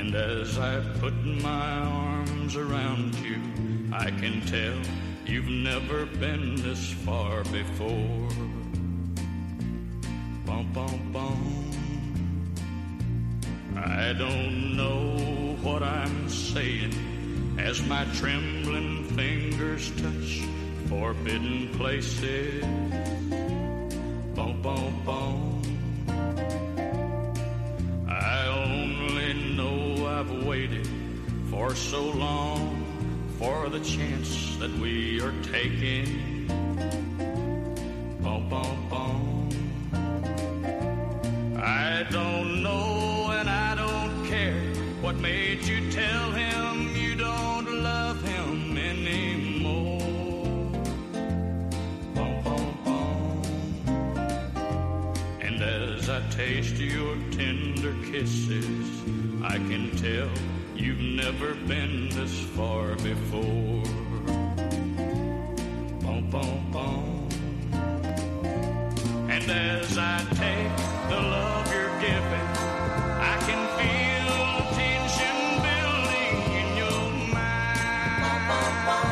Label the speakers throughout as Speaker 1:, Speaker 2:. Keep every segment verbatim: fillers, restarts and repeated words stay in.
Speaker 1: And as I put my arms around you, I can tell you've never been this far before. Bum, bum, bum. I don't know what I'm saying as my trembling fingers touch forbidden places. Bum, bum, bum. I only know I've waited for so long for the chance that we are taking. Bum, bum, bum. I don't know and I don't care what made you tell him you don't love him anymore. Bum, bum, bum. And as I taste your tender kisses, I can tell you've never been this far before. Bum, bum, bum. And as I take the love you're giving, I can feel the tension building in your mind. Bum, bum, bum.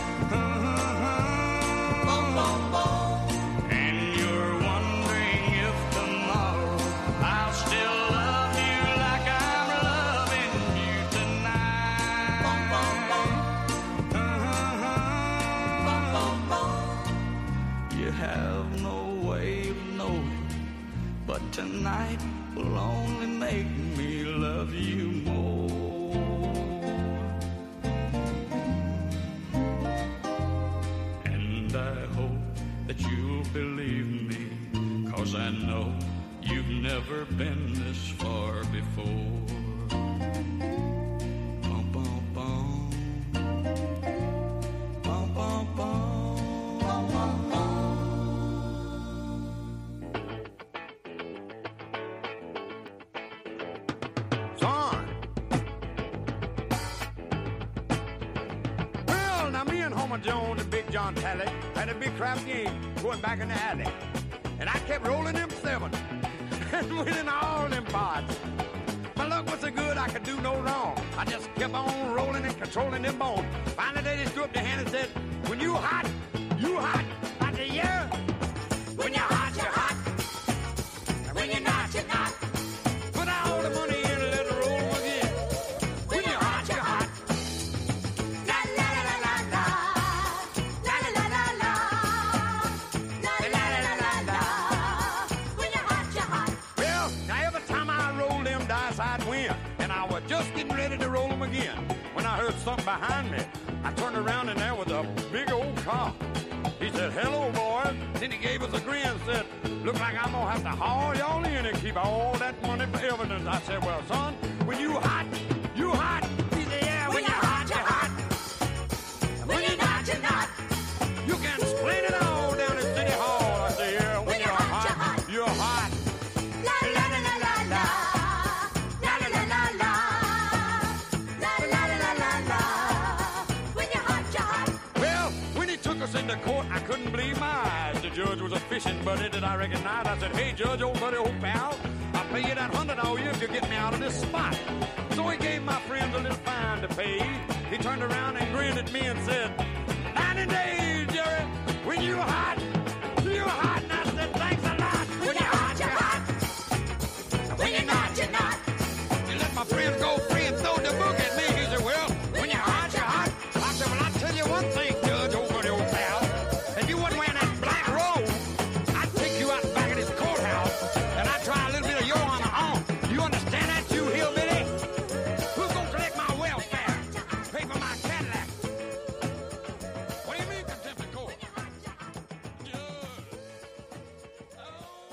Speaker 1: Uh-huh. Bum, bum, bum. And you're wondering if tomorrow I'll still love you like I'm loving you tonight. Bum, bum, bum. Uh-huh. Bum, bum, bum. You have no way of knowing, but tonight will only make me love you more. And I hope that you'll believe me, 'cause I know you've never been this far before. Bum, bum, bum. Bum, bum, bum. Bum, bum, bum.
Speaker 2: Jones and Big John Talley had a big crap game going back in the alley. And I kept rolling them seven and winning all them parts. My luck was so good I could do no wrong. I just kept on rolling and controlling them bones. Finally they just threw up their hand and said, when you hot, you hot. I said, yeah. When you're hot, you're hot. And when you're not, you're not. Put all the money in and let it roll again. When you're hot, you're hot. I'd win, and I was just getting ready to roll them again when I heard something behind me. I turned around and there was a big old car. He said, hello, boys. Then he gave us a grin and said, look like I'm going to have to haul y'all in and keep all that money for evidence. I said, well, son, when you hot, you hot. He said, yeah, when, when you're hot, you're hot. hot. When you're not, you're not. You can explain it all down at City Hall. I said, yeah, when, when you're, you're hot, hot, you're hot. You're hot. La, la, la, la, la, la. In the court, I couldn't believe my eyes. The judge was a fishing buddy that I recognized. I said, hey, judge, old buddy, old pal, I'll pay you that hundred all year if you get me out of this spot. So he gave my friends a little fine to pay. He turned around and grinned at me and said, ninety days, Jerry, when you hot, you hot. And I said, thanks a lot. When, when you're hot, you're hot. hot. When you're not, you're not. You let my friends go free and throw the book at me. He said, well, when you're hot, you're hot. I said, well, I'll tell you one thing, judge, old buddy, old pal. If you wasn't wearing that black robe, I'd take you out back of this courthouse and I'd try a little bit of your honor on. You understand that, you hillbilly? Who's gonna collect my welfare? Pay for my Cadillac? What do you mean, contempt of court? Judge. Oh,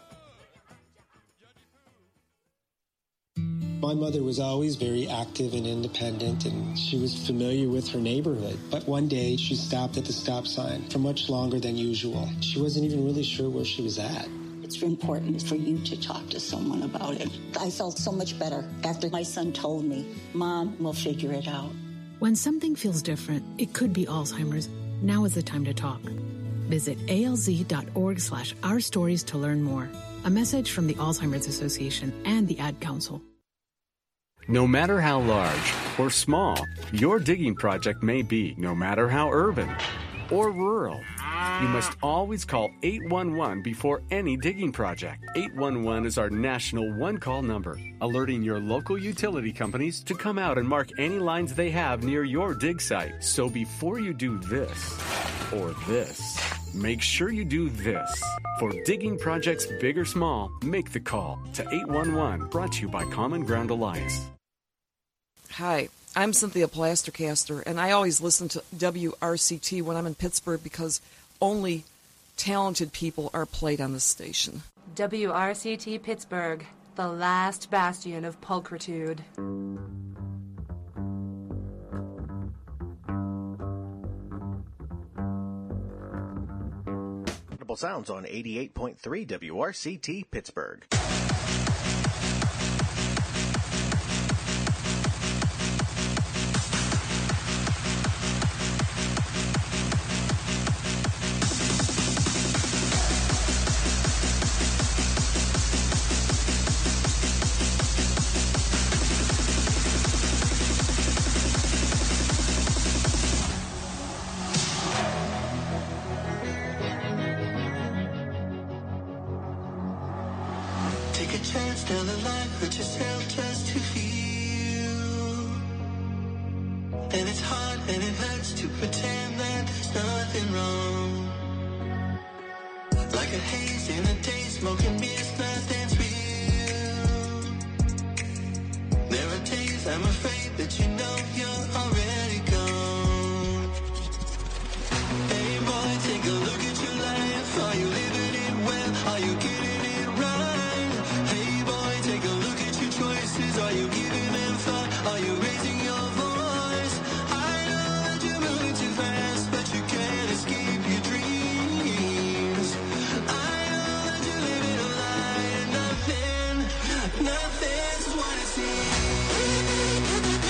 Speaker 3: Judge. My mother was always very active and independent, and she was familiar with her neighborhood. But one day, she stopped at the stop sign for much longer than usual. She wasn't even really sure where she was at.
Speaker 4: It's important for you to talk to someone about it. I felt so much better after my son told me, Mom, we'll figure it out.
Speaker 5: When something feels different, it could be Alzheimer's. Now is the time to talk. Visit alz.org slash our stories to learn more. A message from the Alzheimer's Association and the Ad Council.
Speaker 6: No matter how large or small your digging project may be, no matter how urban or rural, you must always call eight one one before any digging project. eight one one is our national one-call number, alerting your local utility companies to come out and mark any lines they have near your dig site. So before you do this or this, make sure you do this. For digging projects big or small, make the call to eight one one, brought to you by Common Ground Alliance.
Speaker 7: Hi, I'm Cynthia Plastercaster, and I always listen to W R C T when I'm in Pittsburgh because only talented people are played on this station.
Speaker 8: W R C T Pittsburgh, the last bastion of pulchritude.
Speaker 9: Sounds on eighty-eight point three W R C T Pittsburgh.
Speaker 10: Nothing's what it seems.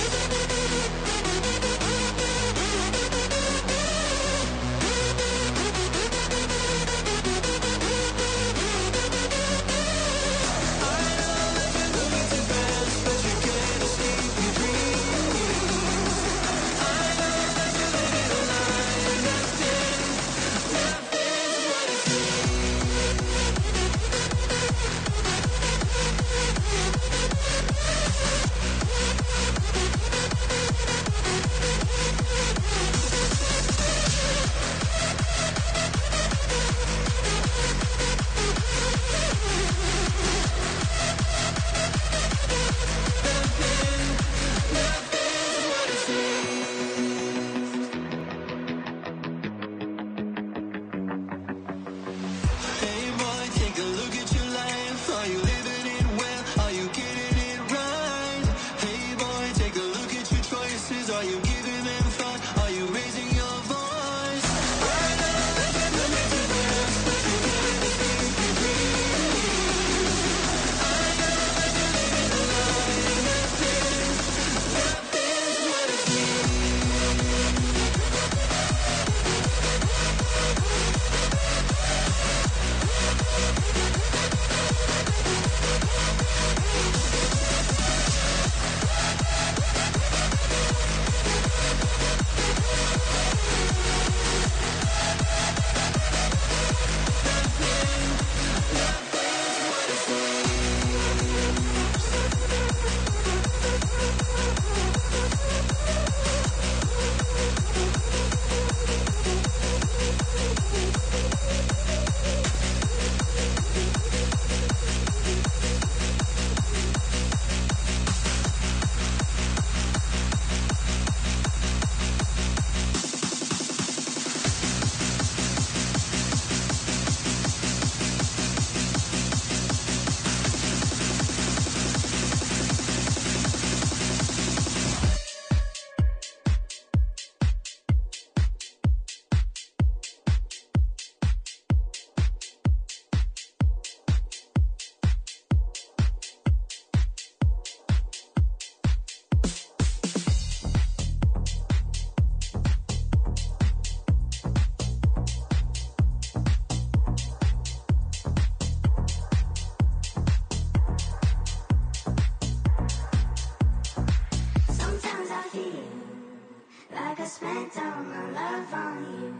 Speaker 10: spent all my love on you.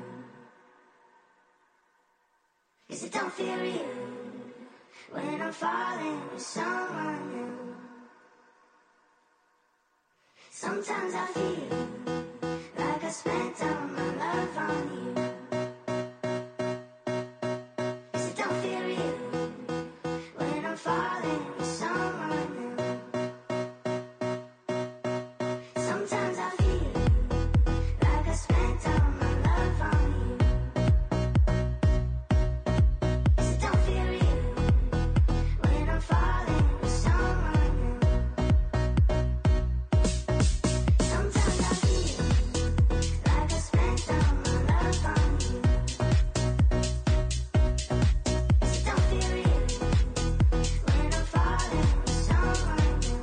Speaker 10: Yes, it don't feel real when I'm falling with someone new. Sometimes I feel like I spent all my love on you. Yes, it don't feel real when I'm falling with someone new. Sometimes I feel like I spent all my love on you. Yes, it don't feel real when I'm falling with someone new. Sometimes I feel like I spent all my love on you. Yes, it don't feel real when I'm falling with someone new.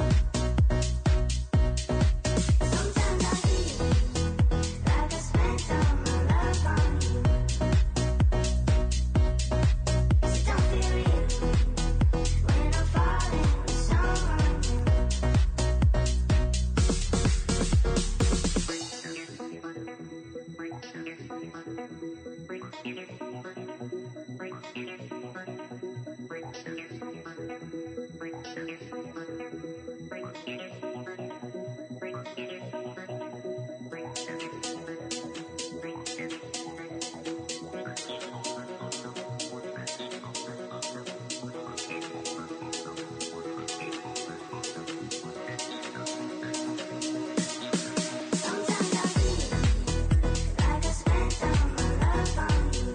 Speaker 10: Sometimes I feel like I spent all my love on you. Yes, it don't feel real when I'm falling with someone new. Sometimes I feel like I spent all my love on you.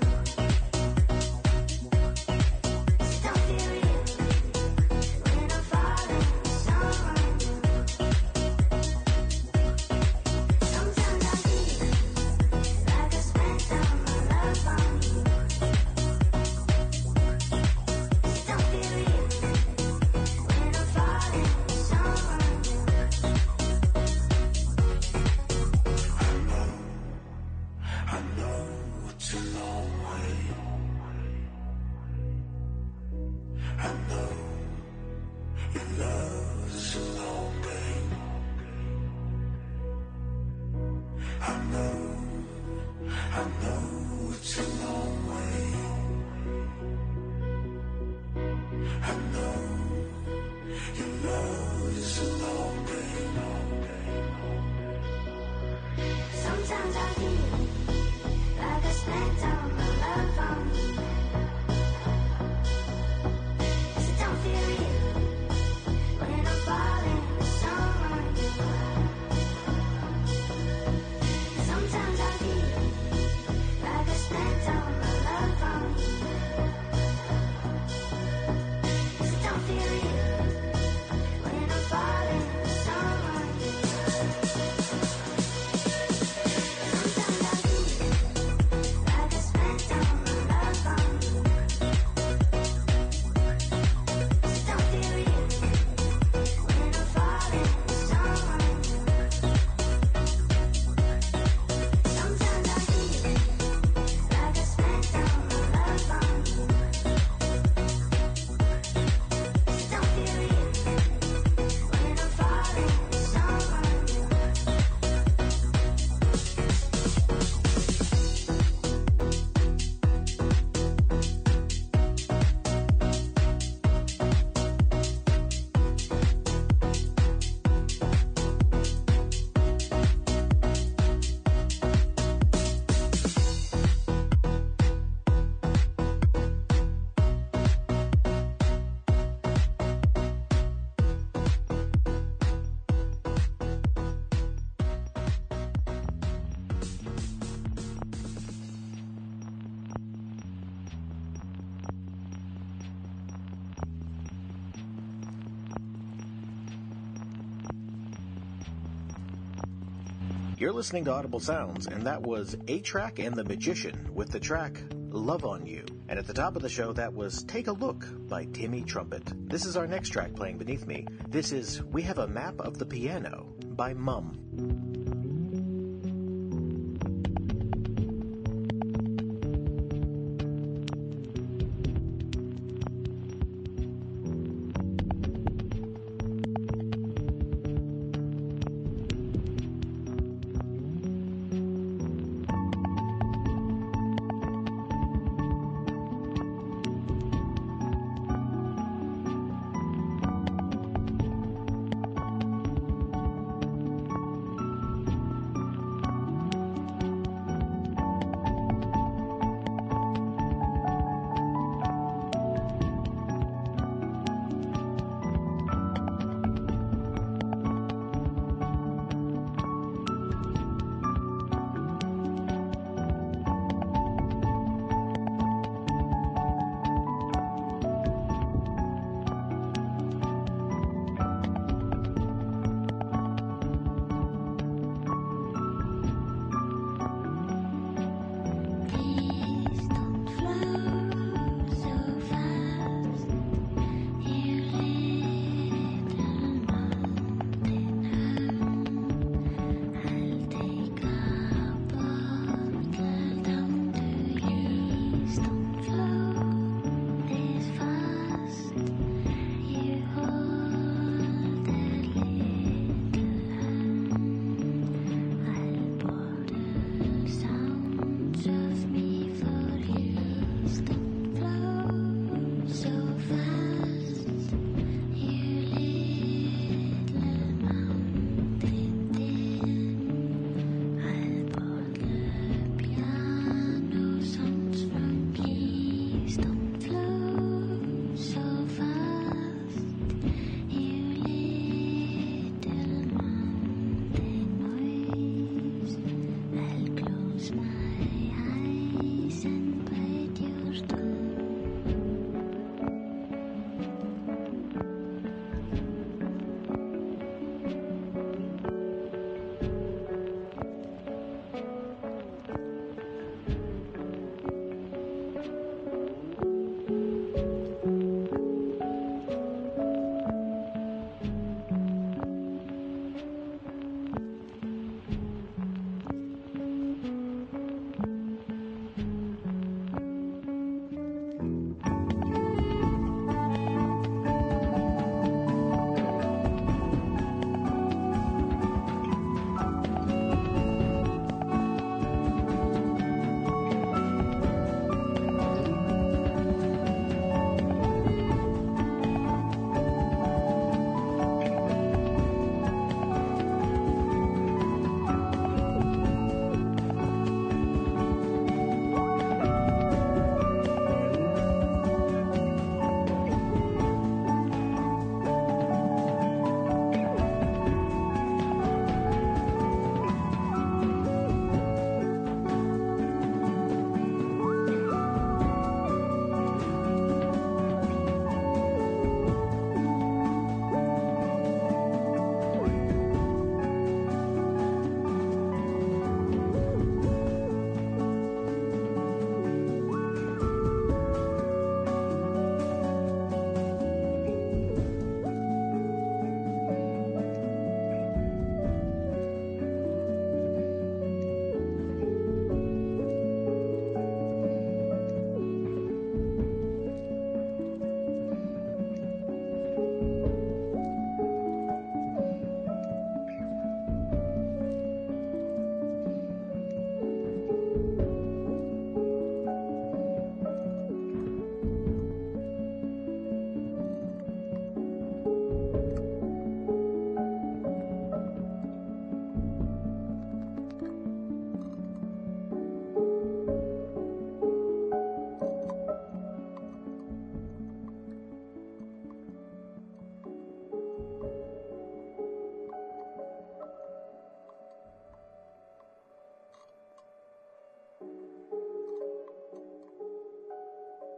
Speaker 10: Yes, it don't feel real when I'm falling with someone new. Sometimes I feel like I spent all my love on you. Yes, it don't feel real when I'm falling with someone new.
Speaker 1: I know it's a long way. I know your love is a long game. I know, I know it's a long way. I know your love is a long game.
Speaker 10: Sometimes I feel like I spent all my love on you. Yes, it don't feel real when I'm falling with someone new. Sometimes I feel like I spent all my love on you. Yes, it don't feel real when I'm falling with someone new. Sometimes I feel like I spent all my love on you. Yes, it don't feel real when I'm falling with someone new. Sometimes I feel like I spent all my love on you. Yes, it don't feel real when I'm falling with someone new.
Speaker 9: You're listening to Audible Sounds, and that was A-Track and the Magician with the track Love on You. And at the top of the show, that was Take a Look by Timmy Trumpet. This is our next track playing beneath me. This is We Have a Map of the Piano by Mum.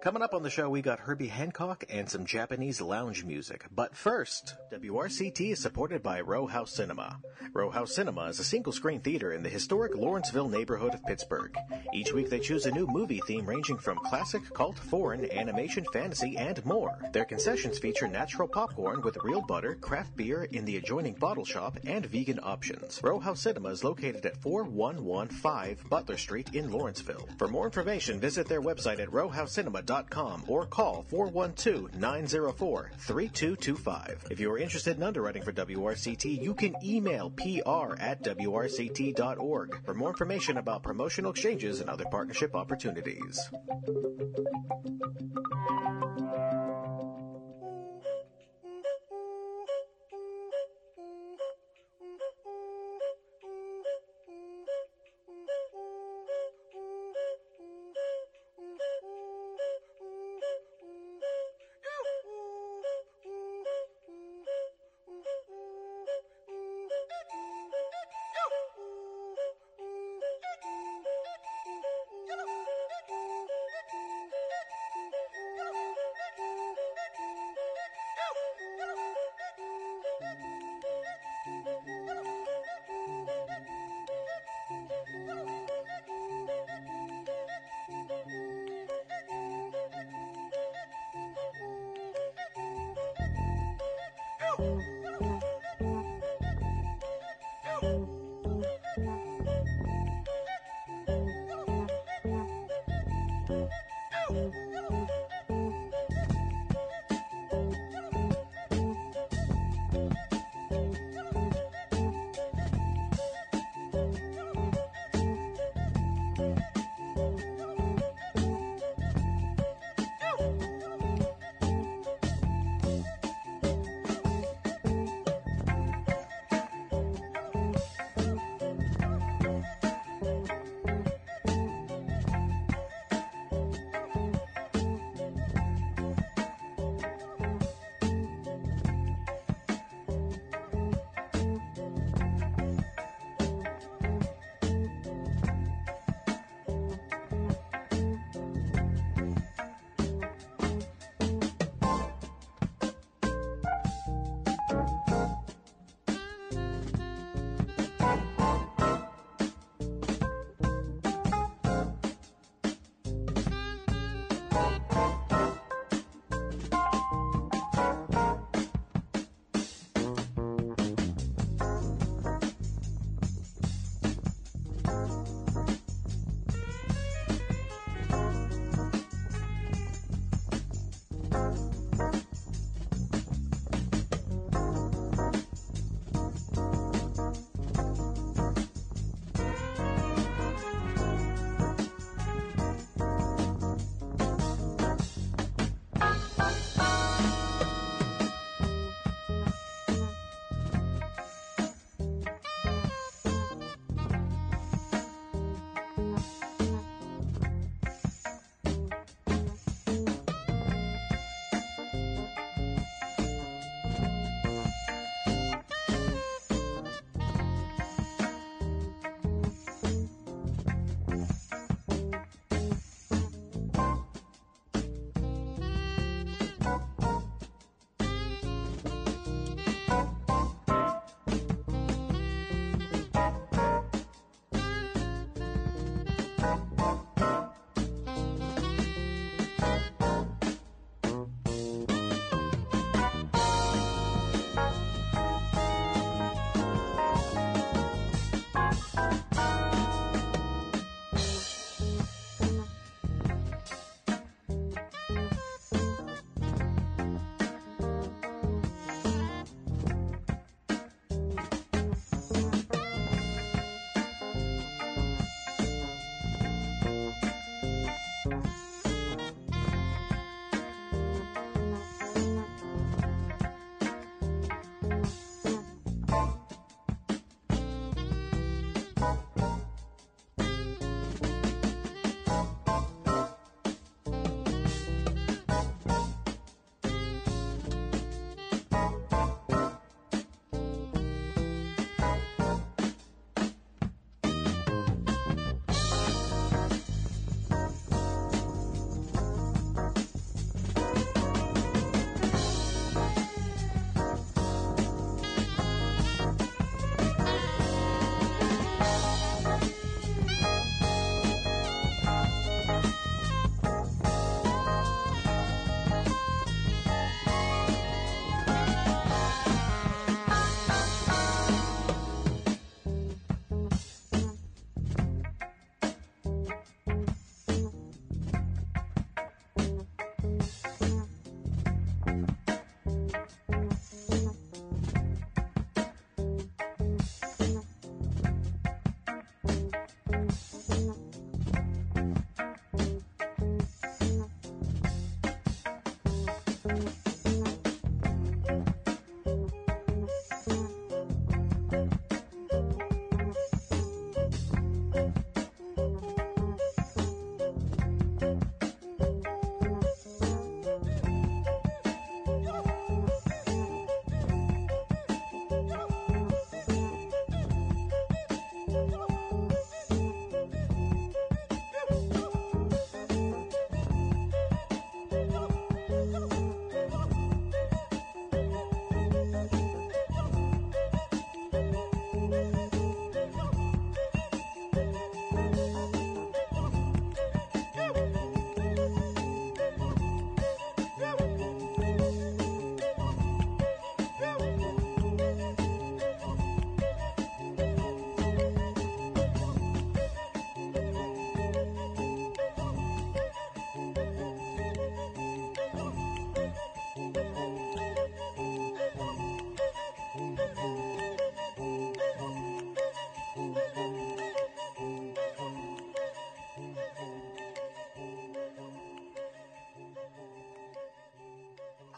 Speaker 9: Coming up on the show, we got Herbie Hancock and some Japanese lounge music. But first, W R C T is supported by Row House Cinema. Row House Cinema is a single-screen theater in the historic Lawrenceville neighborhood of Pittsburgh. Each week they choose a new movie theme ranging from classic, cult, foreign, animation, fantasy, and more. Their concessions feature natural popcorn with real butter, craft beer in the adjoining bottle shop, and vegan options. Row House Cinema is located at four one one five Butler Street in Lawrenceville. For more information, visit their website at row house cinema dot com or call four one two, nine zero four, three two two five. If you are interested in underwriting for W R C T, you can email P R at W R C T dot org for more information about promotional exchanges and other partnership opportunities.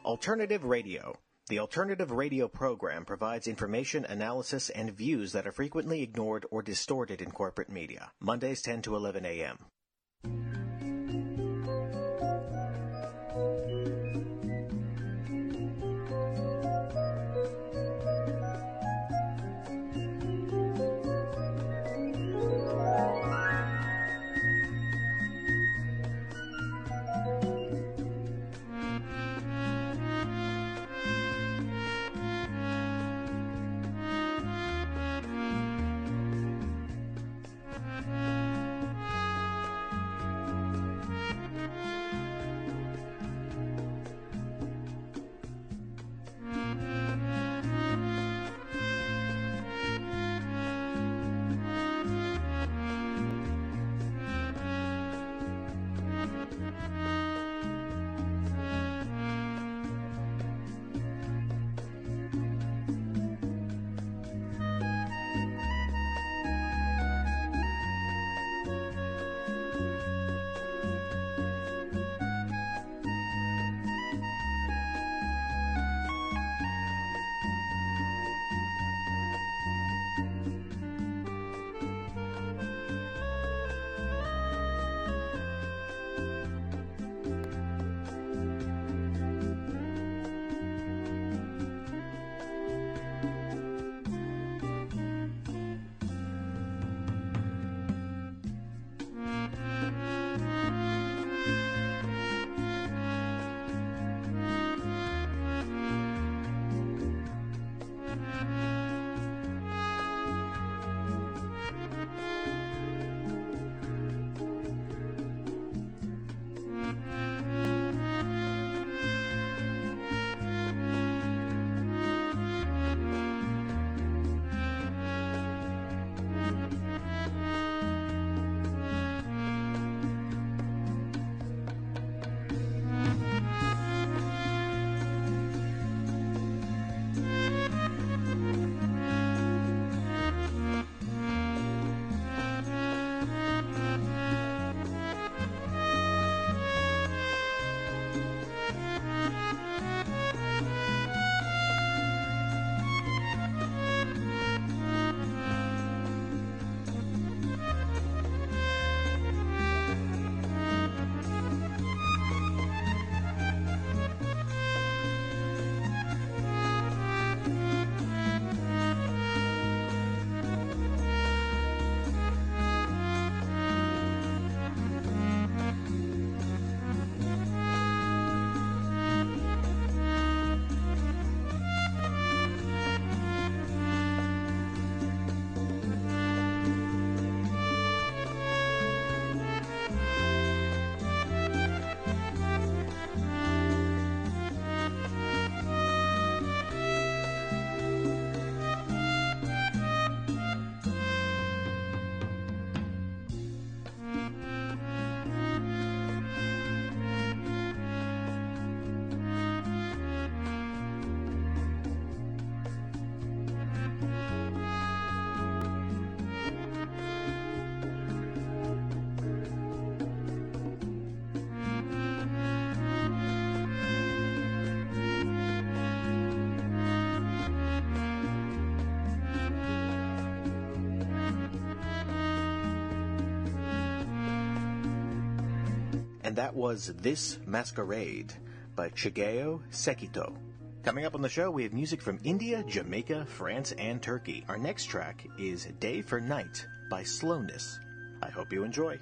Speaker 9: Alternative Radio. The Alternative Radio program provides information, analysis, and views that are frequently ignored or distorted in corporate media. Mondays ten to eleven a.m. And that was This Masquerade by Shigeo Sekito. Coming up on the show, we have music from India, Jamaica, France, and Turkey. Our next track is Day for Night by Slowness. I hope you enjoy.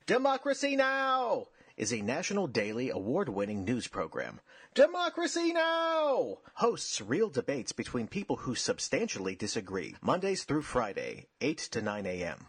Speaker 9: Democracy Now! Is a national daily award-winning news program. Democracy Now! Hosts real debates between people who substantially disagree. Mondays through Friday, eight to nine a.m.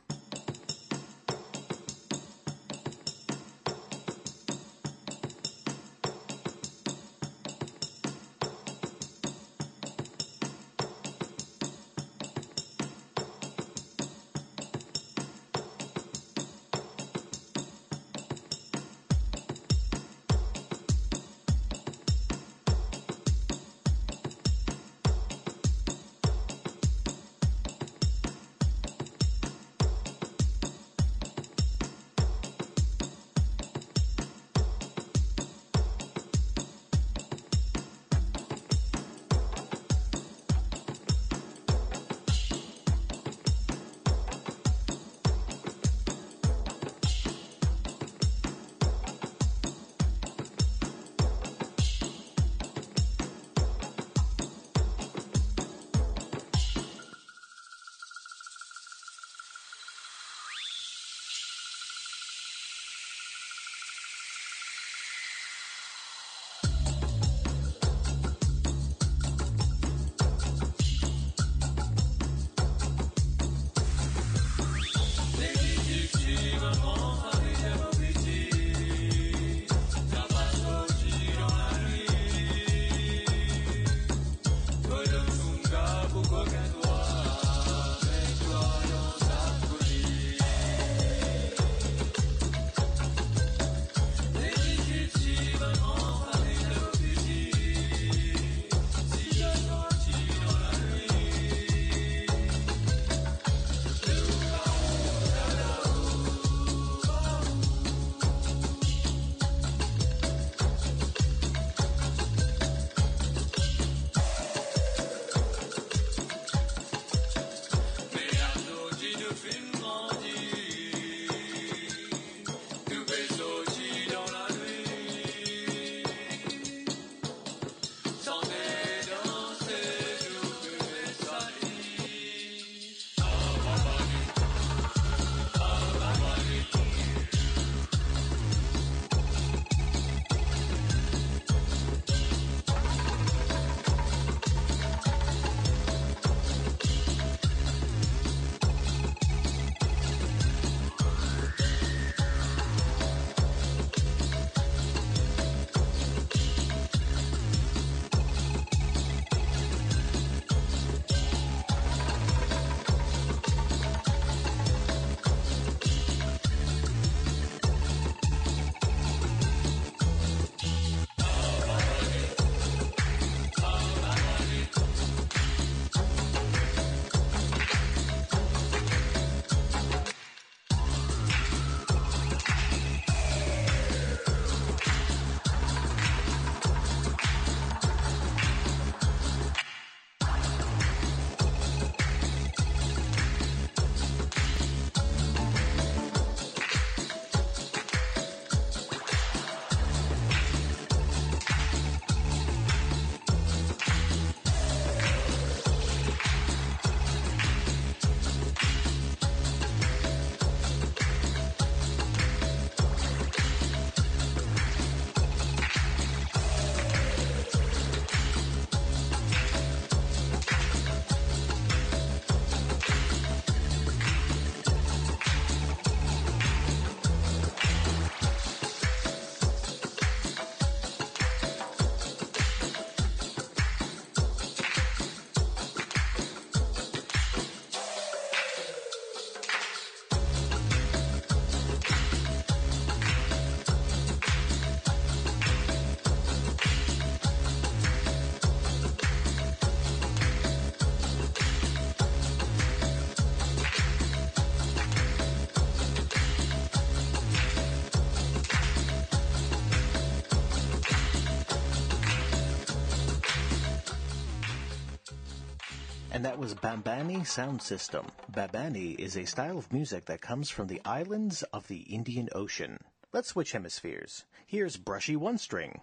Speaker 9: And that was Bambani Sound System. Bambani is a style of music that comes from the islands of the Indian Ocean. Let's switch hemispheres. Here's Brushy One String.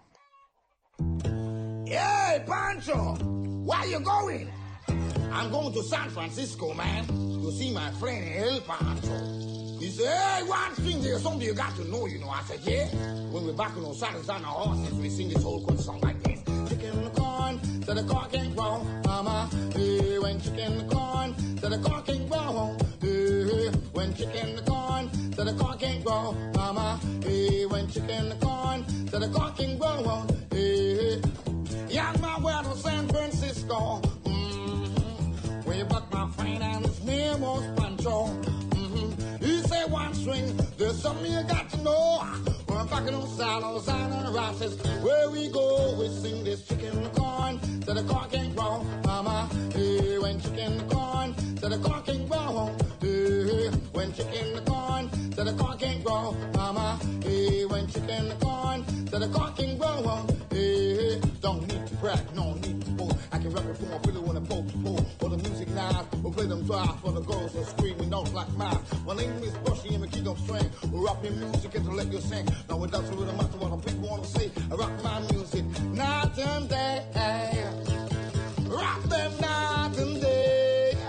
Speaker 11: Hey, Pancho! Where you going? I'm going to San Francisco, man, to see my friend El Pancho. He said, hey, one thing, there's something you got to know, you know. I said, yeah. When we're back on saddles on our horses, we sing this whole good song like this. Chicken the corn, so the corn can't grow, mama. Hey, when chicken the corn, so the corn can't grow. Hey, when chicken the corn, so the corn can't grow, mama. Hey, when chicken the corn, so the corn can't grow. Hey, young man, where to San Francisco. Mm-hmm. Way back, my friend, and his name was Pancho. Mm-hmm. He said one string, there's something you got to know. We're back in those saddles and the rosses. Where we go, we sing this chicken the corn, so the corn can't grow, mama. Hey, when chicken the corn, so the corn can't grow. Hey, when chicken the corn, so the corn can't grow, mama. Hey, when chicken the corn, so the corn can't grow. Hey, don't need to brag, no need to boast. I can rap it for my pillow when I poke to pole. For the music now, we'll play them drive. For the girls that screaming out like mine. My name is Bushy and we keep up string. We're rapping music and to let you sing. Now it doesn't really matter what the people want to say. I rock my music night and day. Rock them night and day.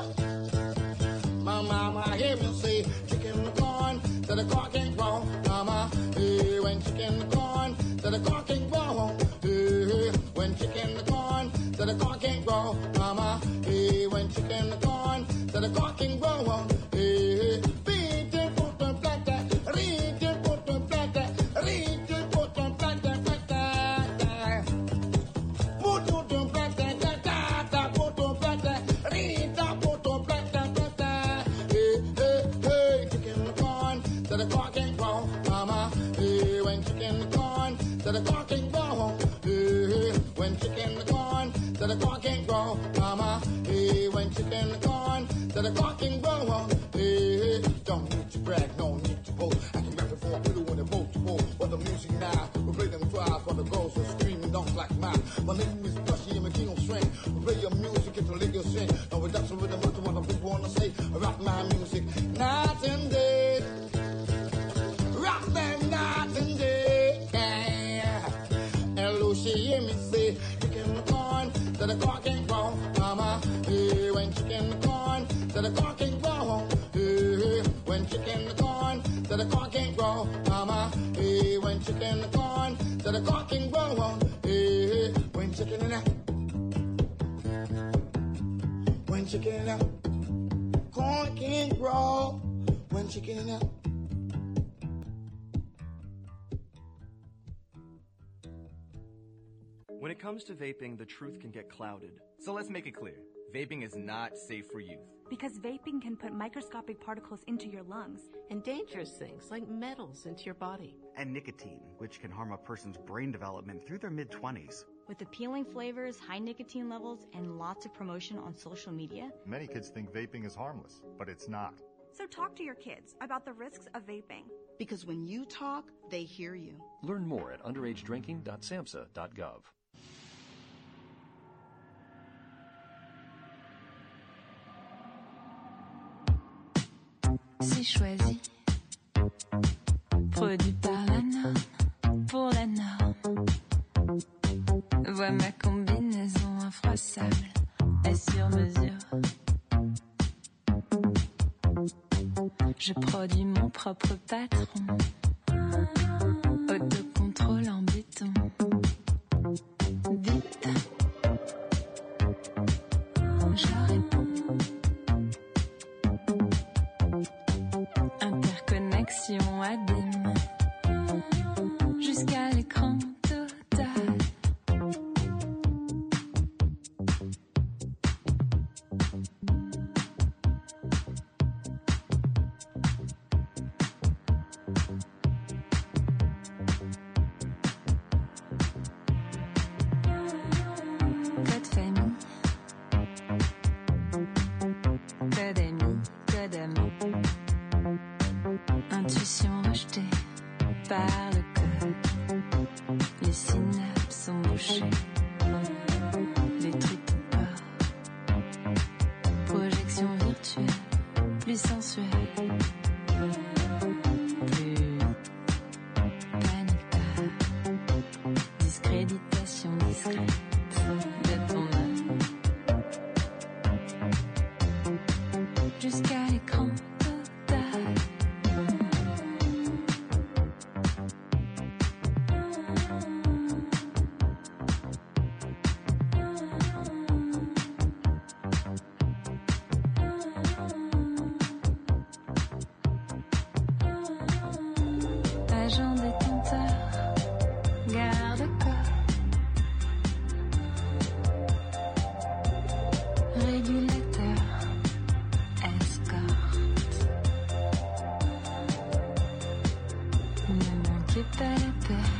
Speaker 11: My mama hear me say, chicken the corn, so the corn can't grow, mama. Hey, when chicken the corn, so the corn can't grow. Hey, when chicken the corn, so the corn can't grow, mama. Hey, when chicken the corn, so the corn can't grow. Hey, beat it, put them like that, read it, put them like that, read it, put them like that, like that. Put them like that, like that, put them like that, read it, put them like that, like that. Hey, hey, hey, chicken the corn, so the corn can't grow, mama. Hey, when chicken the corn, so the corn can't grow. Hey, when chicken the corn, so the corn can't grow, mama. Hey, when chicken the corn, so the corn can't grow. Hey, don't need to brag, no need to boast. I can rap it for a little when it boat to boat. But the music now, we play them drive for the girls who screaming don't like mine. My name is Bushy and I'm king of string. We play your music and to let you sing. Now we dance with the matter what the people wanna say. I rock my music night and day. Rock them night and day. And Lucy hear me say, chicken the corn, so the corn can't grow, mama. Hey, when chicken the corn, so the corn can't grow. Hey, when chicken the corn, so the corn can't grow, mama. Hey, when chicken the corn, so the corn can't grow. Hey, when chicken in that, when chicken in that, corn can't grow. When chicken in that.
Speaker 12: When it comes to vaping, the truth can get clouded. So let's make it clear. Vaping is not safe for youth.
Speaker 13: Because vaping can put microscopic particles into your lungs.
Speaker 14: And dangerous things like metals into your body.
Speaker 15: And nicotine, which can harm a person's brain development through their mid-twenties.
Speaker 16: With appealing flavors, high nicotine levels, and lots of promotion on social media.
Speaker 17: Many kids think vaping is harmless, but it's not.
Speaker 13: So talk to your kids about the risks of vaping.
Speaker 18: Because when you talk, they hear you.
Speaker 19: Learn more at underage drinking dot samhsa dot gov.
Speaker 20: C'est choisi, produit par la norme, pour la norme. Vois ma combinaison infroissable, est sur mesure. Je produis mon propre patron, autocontrôle en béton. Vite, je réponds. Interconnexion abîme jusqu'à l'écran total. Code famille, code ami, code amant. Intuition rejetée par le code. Les synapses sont bouchées. Les trucs tout pas. Projection virtuelle, plus sensuelle. Plus panique pas. Discréditation discrète de ton âme. Jusqu'à l'écran total. Régulateur, escorte. Ne manquez pas la paix.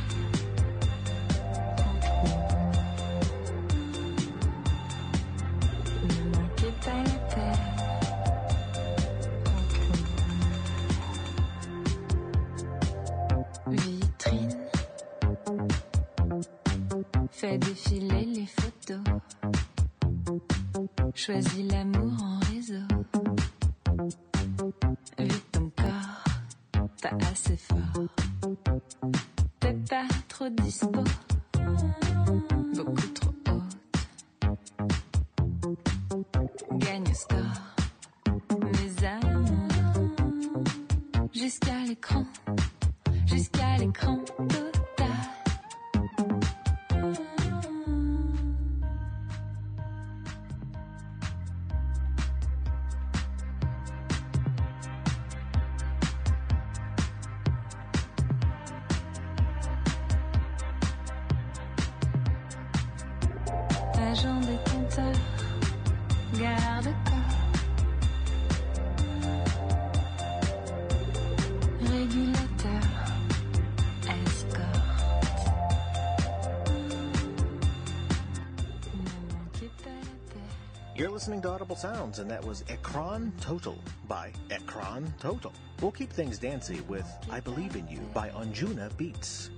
Speaker 20: Ne manquez pas la paix. Vitrine. Fais défiler les photos. Choisis l'amour en réseau. Vu ton corps, pas assez fort. T'es pas trop dispo. Beaucoup trop haute. Gagne au score. Mes amours. Jusqu'à l'écran. Jusqu'à l'écran total. Agent détenteur, garde-corps. Régulateur, escorte. Ne manquez pas la paix.
Speaker 9: You're listening to Audible Sounds, and that was Ekron Total by Ekron Total. We'll keep things dancey with I Believe in You by Anjuna Beats.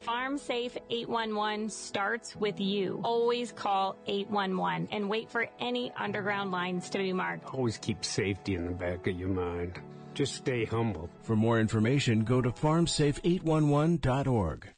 Speaker 21: FarmSafe eight one one starts with you. Always call eight one one and wait for any underground lines to be marked.
Speaker 22: Always keep safety in the back of your mind. Just stay humble.
Speaker 23: For more information, go to farm safe eight one one dot org.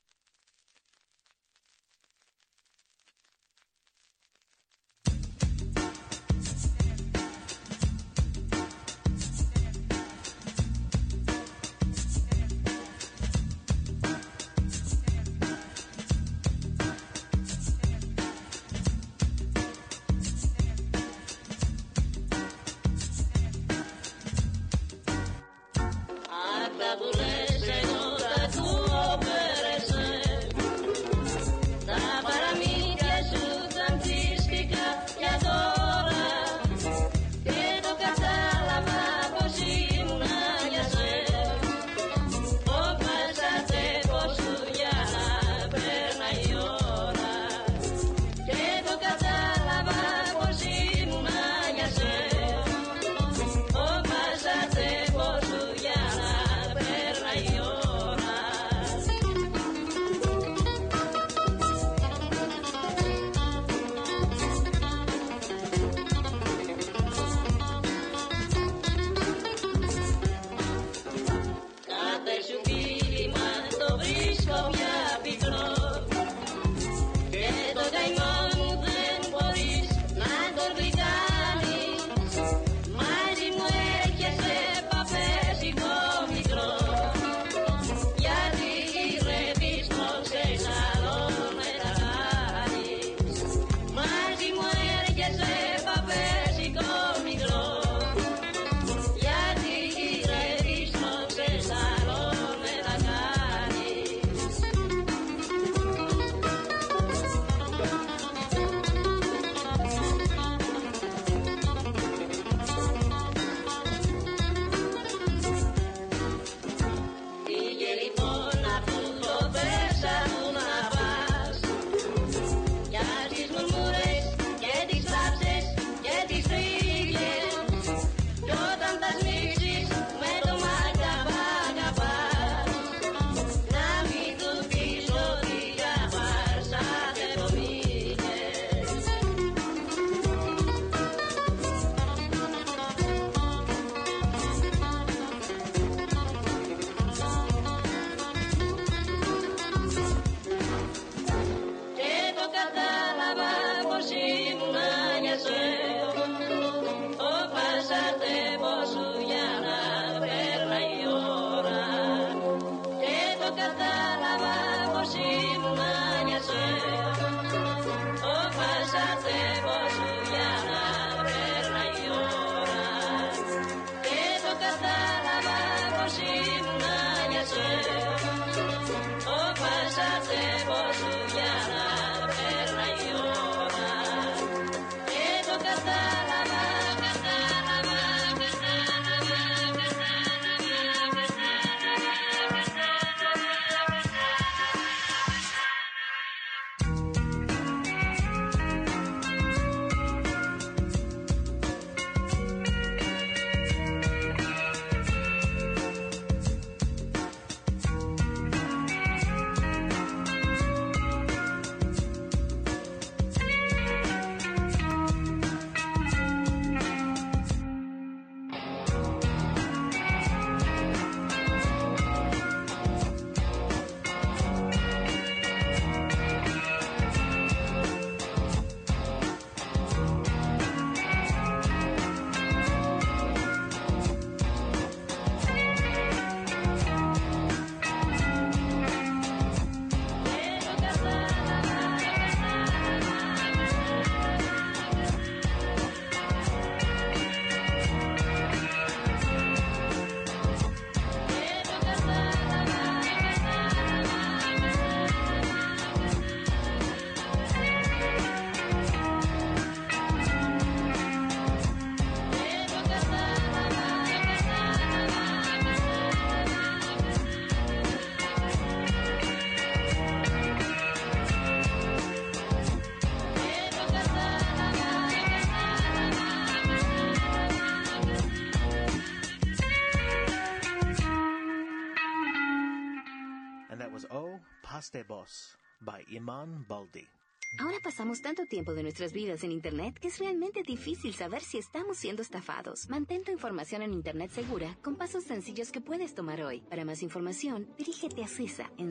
Speaker 9: Hazte Voz by Iman Baldi.
Speaker 2: Ahora pasamos tanto tiempo de nuestras vidas en Internet que es realmente difícil saber si estamos siendo estafados. Mantén tu información en Internet segura con pasos sencillos que puedes tomar hoy. Para más información, dirígete a CISA en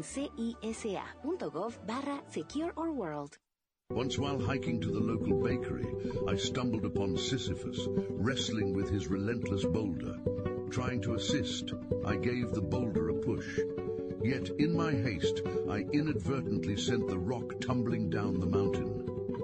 Speaker 2: cisa.gov barra Secure Our World.
Speaker 3: Once while hiking to the local bakery, I stumbled upon Sisyphus, wrestling with his relentless boulder. Trying to assist, I gave the boulder a push. Yet, in my haste, I inadvertently sent the rock tumbling down the mountain.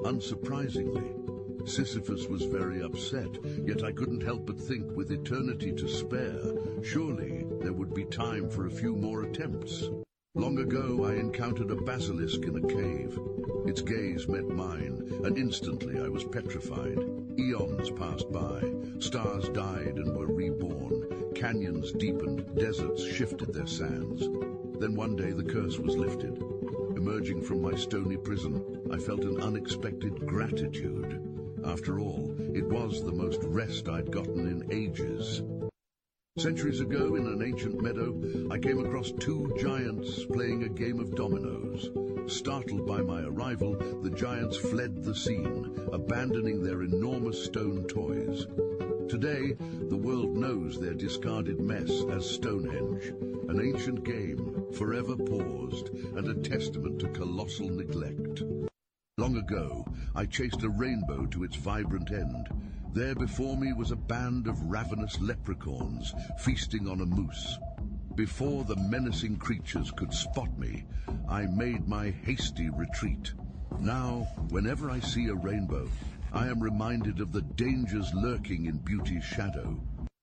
Speaker 3: Unsurprisingly, Sisyphus was very upset, yet I couldn't help but think with eternity to spare, surely there would be time for a few more attempts. Long ago, I encountered a basilisk in a cave. Its gaze met mine, and instantly I was petrified. Eons passed by. Stars died and were reborn. Canyons deepened. Deserts shifted their sands. Then one day the curse was lifted. Emerging from my stony prison, I felt an unexpected gratitude. After all, it was the most rest I'd gotten in ages. Centuries ago, in an ancient meadow, I came across two giants playing a game of dominoes. Startled by my arrival, the giants fled the scene, abandoning their enormous stone toys. Today, the world knows their discarded mess as Stonehenge, an ancient game, forever paused, and a testament to colossal neglect. Long ago, I chased a rainbow to its vibrant end. There before me was a band of ravenous leprechauns feasting on a moose. Before the menacing creatures could spot me, I made my hasty retreat. Now, whenever I see a rainbow, I am reminded of the dangers lurking in beauty's shadow.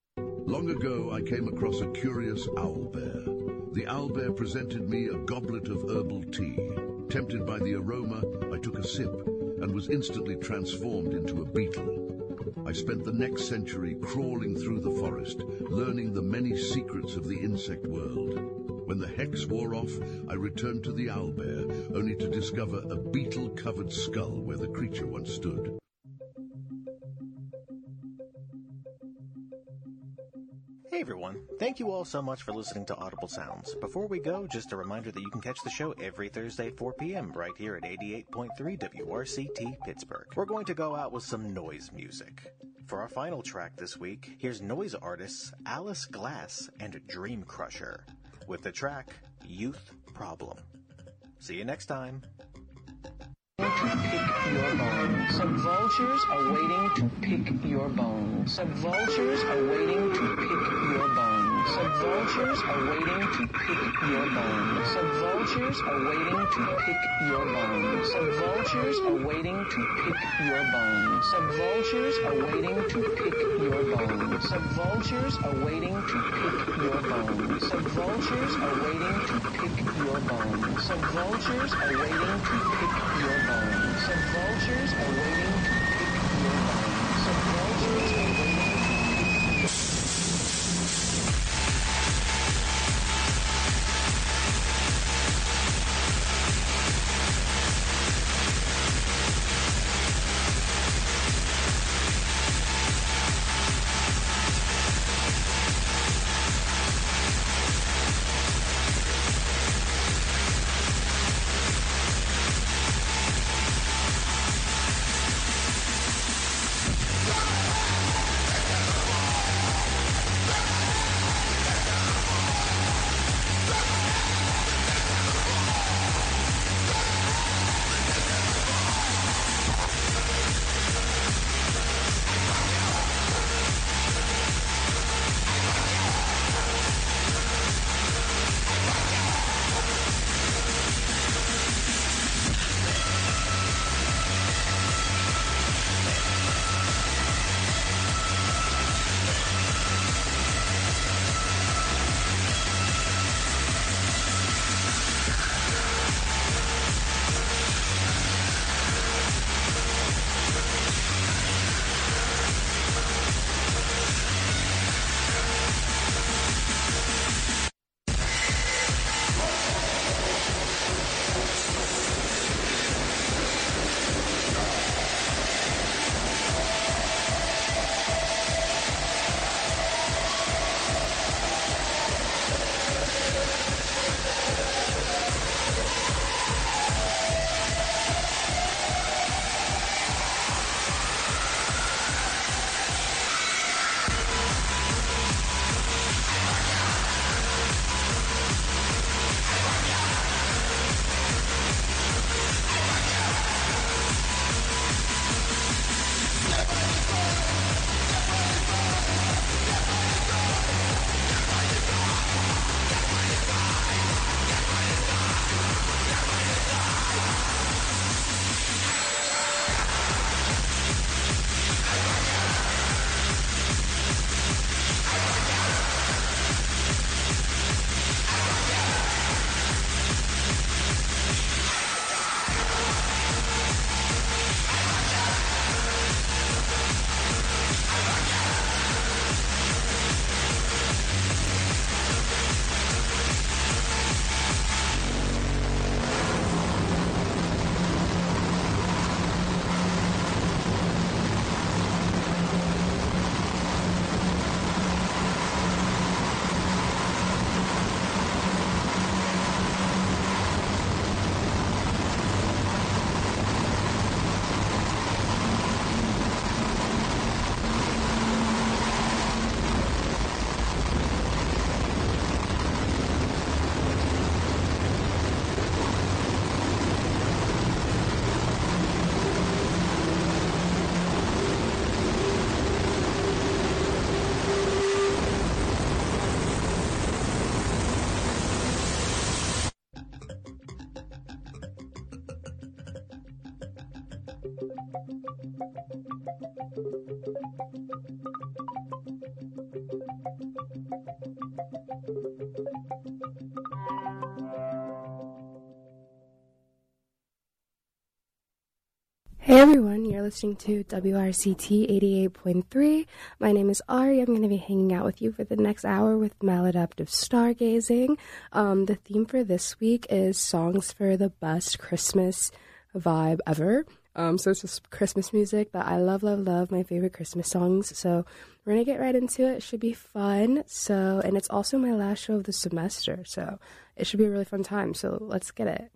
Speaker 3: Long ago, I came across a curious owlbear. The owlbear presented me a goblet of herbal tea. Tempted by the aroma, I took a sip and was instantly transformed into a beetle. I spent the next century crawling through the forest, learning the many secrets of the insect world. When the hex wore off, I returned to the owlbear, only to discover a beetle-covered skull where the creature once stood.
Speaker 9: Hey everyone, thank you all so much for listening to Audible Sounds. Before we go, just a reminder that you can catch the show every Thursday at four p.m. right here at eighty-eight point three W R C T Pittsburgh. We're going to go out with some noise music. For our final track this week, here's noise artists Alice Glass and Dream Crusher with the track Youth Problem. See you next time.
Speaker 4: To pick your bones. Some vultures are waiting to pick your bones. Some vultures are waiting to pick your bones. Some vultures are waiting to pick your bones. Some vultures are waiting to pick your bones. Some vultures are waiting to pick your bones. Some vultures are waiting to pick your bones. Some vultures are waiting to pick your bones. Some vultures are waiting to pick your bones. Some vultures are waiting to pick your bones. Some vultures are waiting to pick your bones. Some vultures are waiting to pick your bones.
Speaker 5: you're listening to W R C T eighty-eight point three. My name is Ari. I'm going to be hanging out with you for the next hour with Maladaptive Stargazing. Um, the theme for this week is songs for the best Christmas vibe ever. Um, so it's just Christmas music that I love, love, love, my favorite Christmas songs. So we're going to get right into it. It should be fun. So, and it's also my last show of the semester. So it should be a really fun time. So let's get it.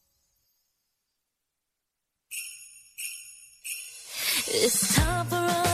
Speaker 6: It's time for us.